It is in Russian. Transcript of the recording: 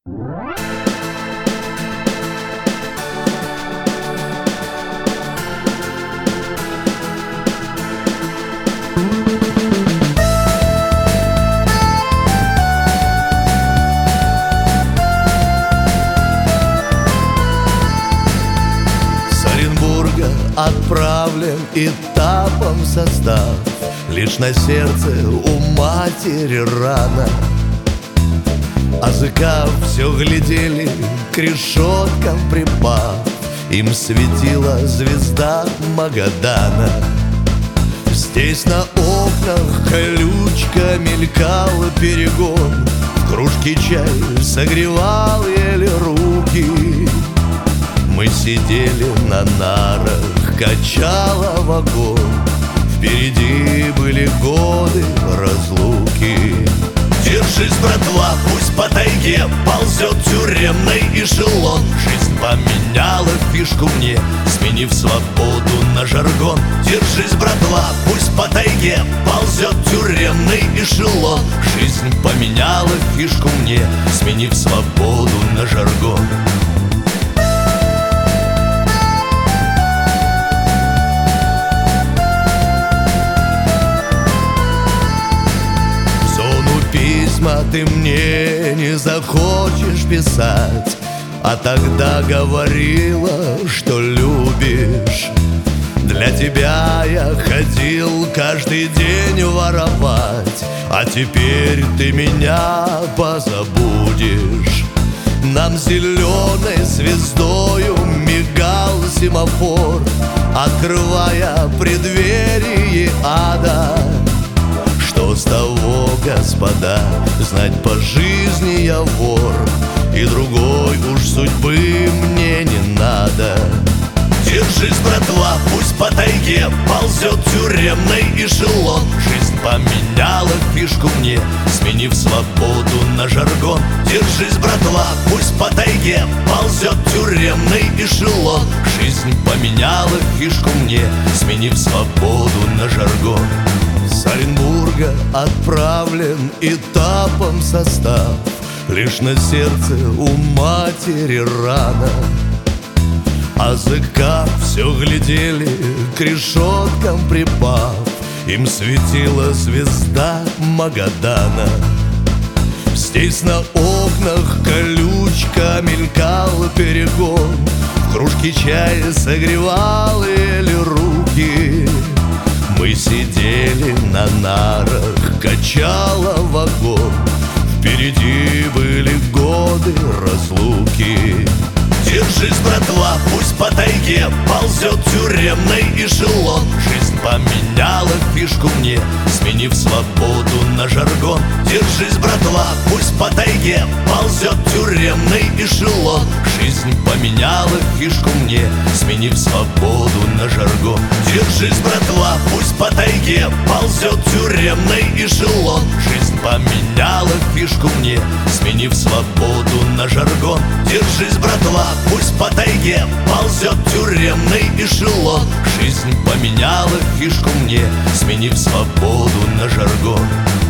Отправлен этапом состав, лишь на сердце у матери рана. А зыкав все глядели, к решеткам припав, им светила звезда Магадана. Здесь на окнах колючка мелькала перегон, в кружке чай согревал еле руки. Мы сидели на нарах, качала вагон, впереди были годы разлуки. Держись, братва, пусть по тайге ползет тюремный эшелон. Жизнь поменяла фишку мне, сменив свободу на жаргон. Держись, братва, пусть по тайге ползет тюремный эшелон. Жизнь поменяла фишку мне, сменив свободу на жаргон. Письма ты мне не захочешь писать, а тогда говорила, что любишь. Для тебя я ходил каждый день воровать, а теперь ты меня позабудешь. Нам зеленой звездою мигал семафор, открывая преддверие ада. Что с того, господа, знать по жизни я вор, и другой уж судьбы мне не надо. Держись, братва, пусть по тайге ползет тюремный эшелон. Жизнь поменяла фишку мне, сменив свободу на жаргон. Держись, братва, пусть по тайге ползет тюремный эшелон. Жизнь поменяла фишку мне, сменив свободу на жаргон. С Оренбурга отправлен этапом состав, лишь на сердце у матери рана. А зыка все глядели, к решеткам припав, им светила звезда Магадана. Здесь на окнах колючка мелькала перегон, в кружке чая согревал еле руки. Мы сидели на нарах, качала вагон, впереди были годы разлуки. Держись, братва, пусть по тайге ползет тюремный эшелон. Жизнь поменяла фишку мне, сменив свободу на жаргон. Держись, братва, пусть по тайге ползет тюремный эшелон. Жизнь поменяла фишку мне, сменив свободу на жаргон. Держись, братва, пусть по тайге ползет тюремный эшелон. Жизнь поменяла фишку мне, сменив свободу на жаргон. Держись, братва, пусть по тайге ползет тюремный эшелон. Жизнь поменяла фишку мне, сменив свободу на жаргон.